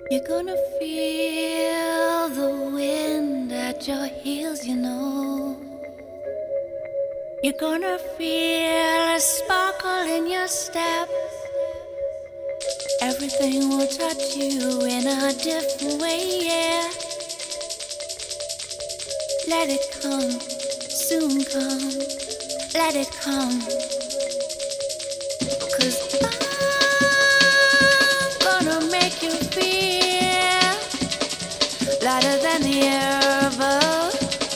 You're gonna feel the wind at your heels, you know. You're gonna feel a sparkle in your step. Everything will touch you in a different way, yeah. Let it come, soon come, let it come. 'Cause I'm gonna make you feel lighter than the air above.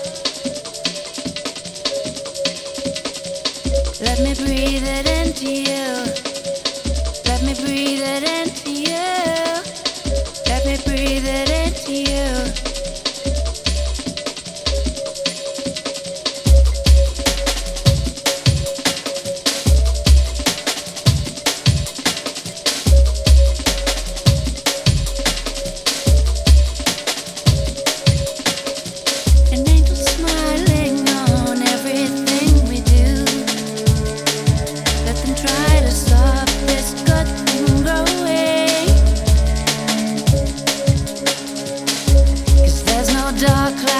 Let me breathe it into you. Let me breathe it into you. Let me breathe it into you. An angel smiling on everything we do. Let them try to stop this good thing growing. 'Cause there's no dark